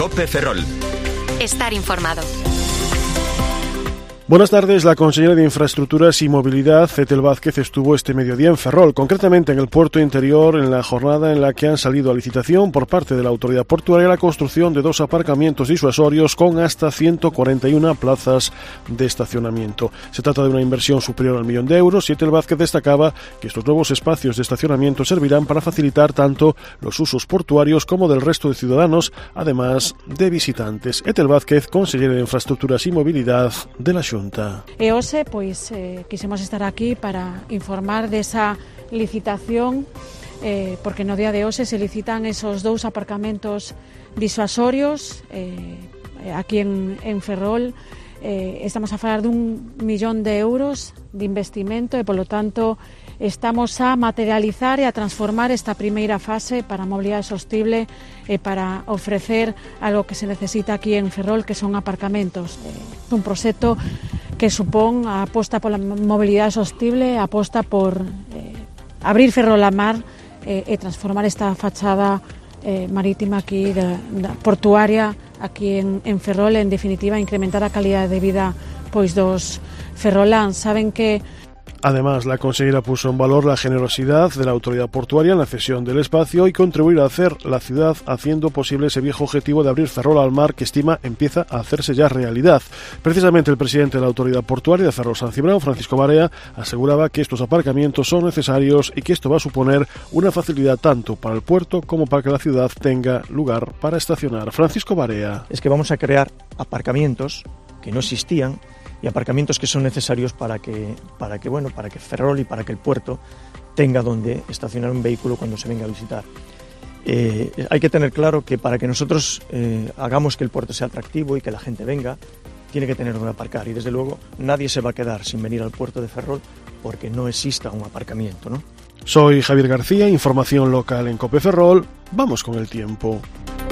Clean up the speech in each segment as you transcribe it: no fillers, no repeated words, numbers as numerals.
COPE Ferrol. Estar informado. Buenas tardes. La consellera de Infraestructuras y Movilidad, Ethel Vázquez, estuvo este mediodía en Ferrol, concretamente en el puerto interior, en la jornada en la que han salido a licitación por parte de la autoridad portuaria la construcción de 2 aparcamientos disuasorios con hasta 141 plazas de estacionamiento. Se trata de una inversión superior al €1.000.000 y Ethel Vázquez destacaba que estos nuevos espacios de estacionamiento servirán para facilitar tanto los usos portuarios como del resto de ciudadanos, además de visitantes. Ethel Vázquez, consellera de Infraestructuras y Movilidad de la Xunta. E hoxe, quisimos estar aquí para informar desa licitación, porque no día de hoxe se licitan esos 2 aparcamentos disuasorios aquí en Ferrol. Estamos a falar d'1 millón de euros de investimento e, polo tanto, estamos a materializar e a transformar esta primeira fase para a mobilidade sostible e para ofrecer algo que se necesita aquí en Ferrol, que son aparcamentos. Un proxecto que supón a aposta pola mobilidade sostible, a aposta por abrir Ferrol a mar e transformar esta fachada marítima aquí, portuaria, aquí en Ferrol, en definitiva, incrementar a calidade de vida dos ferroláns. Saben que Además, la consejera puso en valor la generosidad de la autoridad portuaria en la cesión del espacio y contribuir a hacer la ciudad haciendo posible ese viejo objetivo de abrir Ferrol al mar que estima empieza a hacerse ya realidad. Precisamente el presidente de la autoridad portuaria de Ferrol San Cibrao, Francisco Barea, aseguraba que estos aparcamientos son necesarios y que esto va a suponer una facilidad tanto para el puerto como para que la ciudad tenga lugar para estacionar. Francisco Barea. Es que vamos a crear aparcamientos que no existían y aparcamientos que son necesarios para que Ferrol y para que el puerto tenga donde estacionar un vehículo cuando se venga a visitar. Hay que tener claro que para que nosotros hagamos que el puerto sea atractivo y que la gente venga, tiene que tener donde aparcar, y desde luego nadie se va a quedar sin venir al puerto de Ferrol porque no exista un aparcamiento, ¿no? Soy Javier García, información local en COPE Ferrol. Vamos con el tiempo.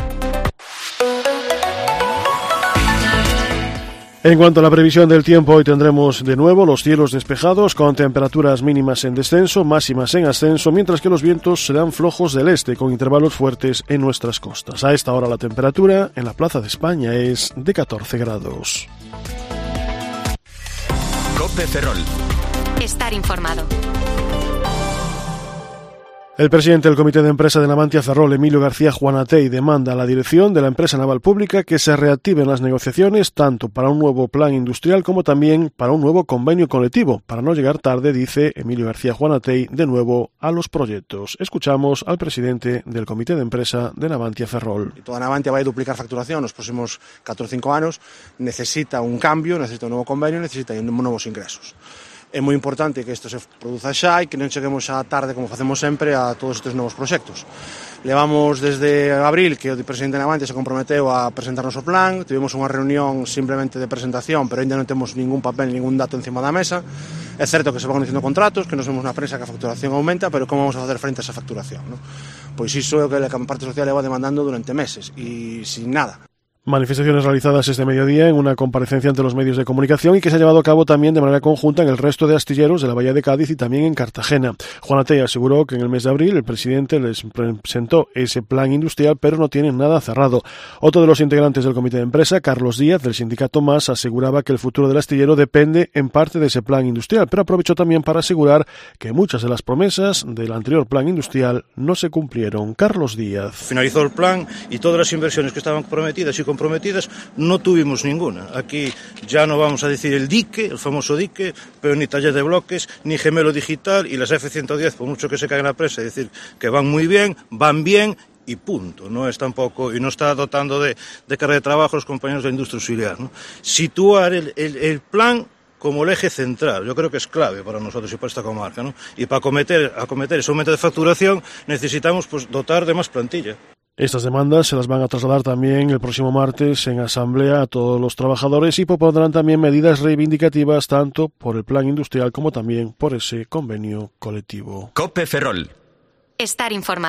En cuanto a la previsión del tiempo, hoy tendremos de nuevo los cielos despejados con temperaturas mínimas en descenso, máximas en ascenso, mientras que los vientos serán flojos del este con intervalos fuertes en nuestras costas. A esta hora la temperatura en la Plaza de España es de 14 grados. COPE Ferrol. Estar informado. El presidente del Comité de Empresa de Navantia Ferrol, Emilio García Juanatey, demanda a la dirección de la empresa naval pública que se reactiven las negociaciones tanto para un nuevo plan industrial como también para un nuevo convenio colectivo, para no llegar tarde, dice Emilio García Juanatey, de nuevo a los proyectos. Escuchamos al presidente del Comité de Empresa de Navantia Ferrol. Toda Navantia vai duplicar facturación nos próximos 4 ou 5 anos, necesita un cambio, necesita un novo convenio, necesita novos ingresos. É moi importante que isto se produza xa e que non cheguemos xa tarde, como facemos sempre, a todos estes novos proxectos. Levamos desde abril que o presidente Navantia se comprometeu a presentarnos o plan, tivemos unha reunión simplemente de presentación, pero ainda non temos ningún papel, ningún dato encima da mesa. É certo que se van conociendo contratos, que nos vemos na prensa que a facturación aumenta, pero como vamos a facer frente a esa facturación, non? Pois iso é o que a parte social leva demandando durante meses e sin nada. Manifestaciones realizadas este mediodía en una comparecencia ante los medios de comunicación y que se ha llevado a cabo también de manera conjunta en el resto de astilleros de la Bahía de Cádiz y también en Cartagena. Juanatey aseguró que en el mes de abril el presidente les presentó ese plan industrial, pero no tienen nada cerrado. Otro de los integrantes del comité de empresa, Carlos Díaz, del sindicato MAS, aseguraba que el futuro del astillero depende en parte de ese plan industrial, pero aprovechó también para asegurar que muchas de las promesas del anterior plan industrial no se cumplieron. Carlos Díaz. Finalizó el plan y todas las inversiones que estaban prometidas y comprometidas, no tuvimos ninguna. Aquí ya no vamos a decir el dique, el famoso dique, pero ni taller de bloques, ni gemelo digital, y las F-110, por mucho que se caiga en la presa, es decir, que van muy bien, van bien, y punto. No es tampoco, y no está dotando de carga de trabajo a los compañeros de la industria auxiliar, ¿no? Situar el plan como el eje central, yo creo que es clave para nosotros y para esta comarca, ¿no? Y para acometer ese aumento de facturación necesitamos dotar de más plantilla. Estas demandas se las van a trasladar también el próximo martes en asamblea a todos los trabajadores y propondrán también medidas reivindicativas tanto por el plan industrial como también por ese convenio colectivo. COPE Ferrol. Estar informado.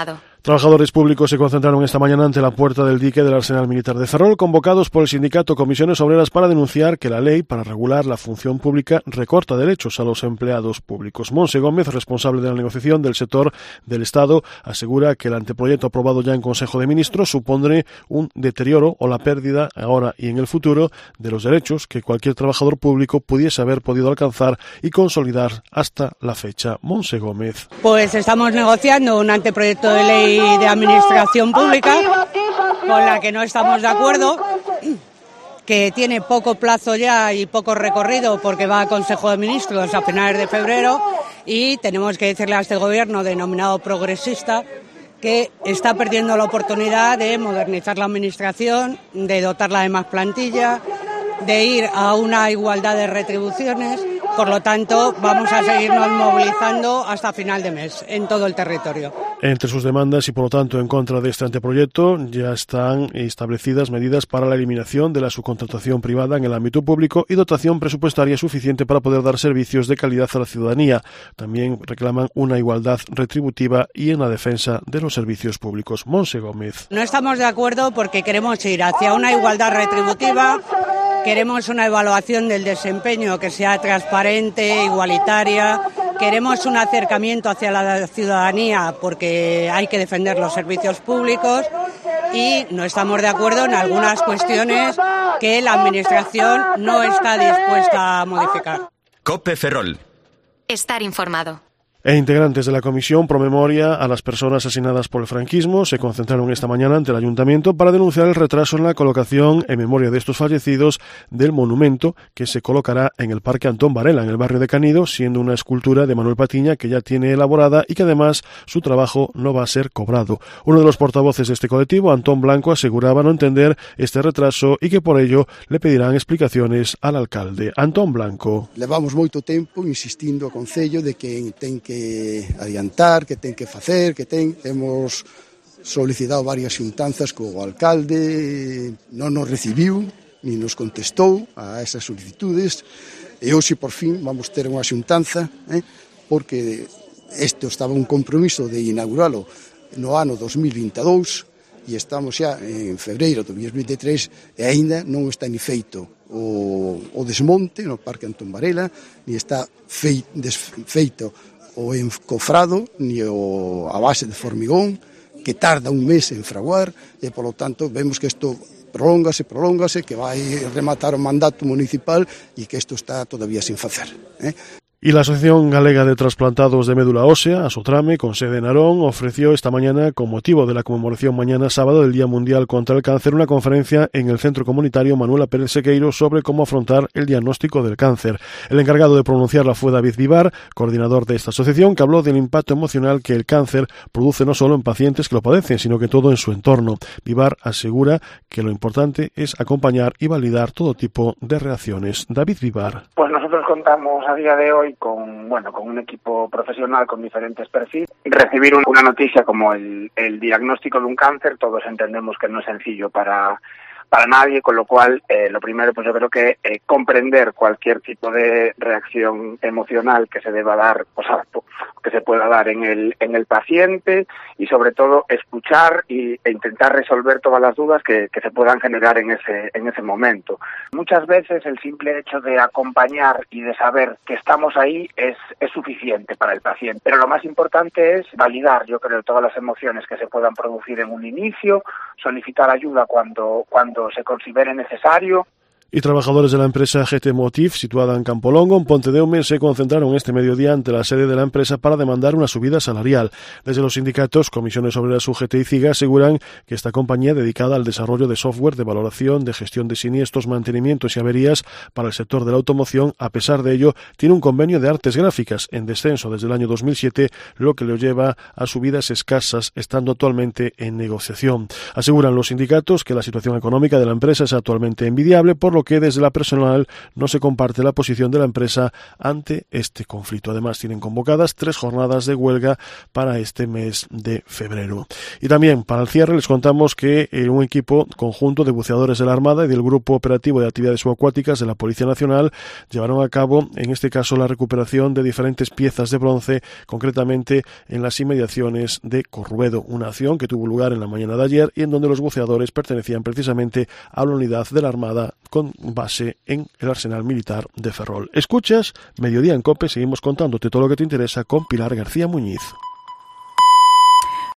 Trabajadores públicos se concentraron esta mañana ante la puerta del dique del Arsenal Militar de Ferrol, convocados por el sindicato Comisiones Obreras para denunciar que la ley para regular la función pública recorta derechos a los empleados públicos. Monse Gómez, responsable de la negociación del sector del Estado, asegura que el anteproyecto aprobado ya en Consejo de Ministros supondrá un deterioro o la pérdida ahora y en el futuro de los derechos que cualquier trabajador público pudiese haber podido alcanzar y consolidar hasta la fecha. Monse Gómez. Pues estamos negociando un anteproyecto de ley de administración pública con la que no estamos de acuerdo, que tiene poco plazo ya y poco recorrido porque va a Consejo de Ministros a finales de febrero, y tenemos que decirle a este gobierno denominado progresista que está perdiendo la oportunidad de modernizar la administración, de dotarla de más plantilla, de ir a una igualdad de retribuciones. Por lo tanto, vamos a seguirnos movilizando hasta final de mes en todo el territorio. Entre sus demandas y, por lo tanto, en contra de este anteproyecto, ya están establecidas medidas para la eliminación de la subcontratación privada en el ámbito público y dotación presupuestaria suficiente para poder dar servicios de calidad a la ciudadanía. También reclaman una igualdad retributiva y en la defensa de los servicios públicos. Monse Gómez. No estamos de acuerdo porque queremos ir hacia una igualdad retributiva. Queremos una evaluación del desempeño que sea transparente, igualitaria. Queremos un acercamiento hacia la ciudadanía porque hay que defender los servicios públicos, y no estamos de acuerdo en algunas cuestiones que la Administración no está dispuesta a modificar. COPE Ferrol. Estar informado. Integrantes de la Comisión Promemoria a las personas asesinadas por el franquismo se concentraron esta mañana ante el Ayuntamiento para denunciar el retraso en la colocación, en memoria de estos fallecidos, del monumento que se colocará en el Parque Antón Varela, en el barrio de Canido, siendo una escultura de Manuel Patiña que ya tiene elaborada y que además su trabajo no va a ser cobrado. Uno de los portavoces de este colectivo, Antón Blanco, aseguraba no entender este retraso y que por ello le pedirán explicaciones al alcalde. Antón Blanco. Levamos moito tempo insistindo ao Concello de que ten que adiantar, que ten que facer, hemos solicitado varias xuntanzas co alcalde, non nos recibiu ni nos contestou a esas solicitudes, e hoxe por fin vamos ter unha xuntanza, porque este estaba un compromiso de inauguralo no ano 2022 e estamos xa en febreiro de 2023 e aínda non está ni feito o desmonte no Parque Antón Varela, ni está feito o encofrado, ni a base de formigón, que tarda un mes en fraguar, e, polo tanto, vemos que isto prolóngase, que vai rematar o mandato municipal e que isto está todavía sin facer. Y la Asociación Galega de Trasplantados de Médula Ósea, Asotrame, con sede en Narón, ofreció esta mañana, con motivo de la conmemoración mañana sábado del Día Mundial contra el Cáncer, una conferencia en el Centro Comunitario Manuela Pérez Sequeiro sobre cómo afrontar el diagnóstico del cáncer. El encargado de pronunciarla fue David Vivar, coordinador de esta asociación, que habló del impacto emocional que el cáncer produce no solo en pacientes que lo padecen, sino que todo en su entorno. Vivar asegura que lo importante es acompañar y validar todo tipo de reacciones. David Vivar. Pues nosotros contamos a día de hoy con un equipo profesional con diferentes perfiles. Recibir una noticia como el diagnóstico de un cáncer, todos entendemos que no es sencillo para nadie, con lo cual lo primero, pues yo creo que comprender cualquier tipo de reacción emocional que se deba dar, que se pueda dar en el paciente, y sobre todo escuchar e intentar resolver todas las dudas que se puedan generar en ese momento. Muchas veces el simple hecho de acompañar y de saber que estamos ahí es suficiente para el paciente, pero lo más importante es validar, yo creo, todas las emociones que se puedan producir en un inicio, solicitar ayuda cuando se considere necesario. Y trabajadores de la empresa GT Motiv, situada en Campolongo, en Pontedeume, se concentraron este mediodía ante la sede de la empresa para demandar una subida salarial. Desde los sindicatos, Comisiones Obreras, UGT y CIGA aseguran que esta compañía, dedicada al desarrollo de software de valoración, de gestión de siniestros, mantenimientos y averías para el sector de la automoción, a pesar de ello, tiene un convenio de artes gráficas en descenso desde el año 2007, lo que le lleva a subidas escasas, estando actualmente en negociación. Aseguran los sindicatos que la situación económica de la empresa es actualmente envidiable, por lo que desde la personal no se comparte la posición de la empresa ante este conflicto. Además, tienen convocadas 3 jornadas de huelga para este mes de febrero. Y también, para el cierre, les contamos que un equipo conjunto de buceadores de la Armada y del Grupo Operativo de Actividades Subacuáticas de la Policía Nacional llevaron a cabo, en este caso, la recuperación de diferentes piezas de bronce, concretamente en las inmediaciones de Corruedo, una acción que tuvo lugar en la mañana de ayer y en donde los buceadores pertenecían precisamente a la unidad de la Armada con base en el Arsenal Militar de Ferrol. Escuchas Mediodía en COPE, seguimos contándote todo lo que te interesa con Pilar García Muñiz.